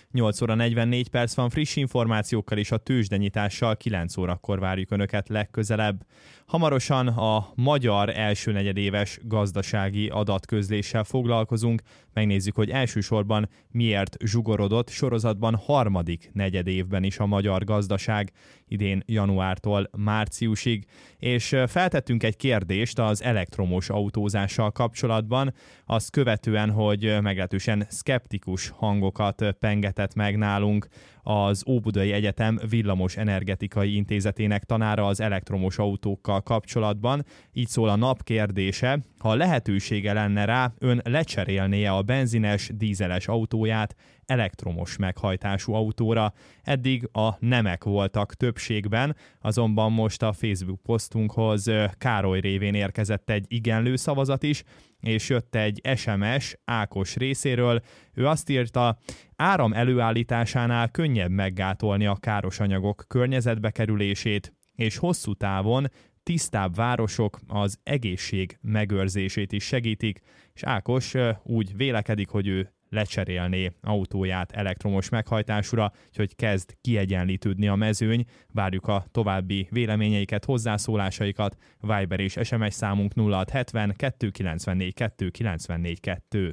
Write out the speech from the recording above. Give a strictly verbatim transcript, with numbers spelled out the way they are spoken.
nyolc óra negyvennégy perc van friss információkkal és a tőzsdenyitással, kilenc órakor várjuk Önöket legközelebb. Hamarosan a magyar első negyedéves gazdasági adatközléssel foglalkozunk, megnézzük, hogy elsősorban miért zsugorodott sorozatban harmadik negyedévben is a magyar gazdaság idén januártól márciusig, és feltettünk egy kérdést az elektromos autózással kapcsolatban, azt követően, hogy meglehetősen szkeptikus hangokat pengetett meg nálunk az Óbudai Egyetem Villamos Energetikai Intézetének tanára az elektromos autókkal kapcsolatban. Így szól a nap kérdése: ha lehetősége lenne rá, ön lecserélnie a benzines, dízeles autóját elektromos meghajtású autóra? Eddig a nemek voltak többségben, azonban most a Facebook posztunkhoz Károly révén érkezett egy igenlő szavazat is, és jött egy es em es Ákos részéről. Ő azt írta: áram előállításánál könnyebb meggátolni a káros anyagok környezetbe kerülését, és hosszú távon tisztább városok az egészség megőrzését is segítik, és Ákos úgy vélekedik, hogy ő lecserélné autóját elektromos meghajtásúra, úgyhogy kezd kiegyenlítődni a mezőny. Várjuk a további véleményeiket, hozzászólásaikat. Viber és es em es számunk nulla hat hetven kettő kilencvennégy kettő kilencvennégy kettő.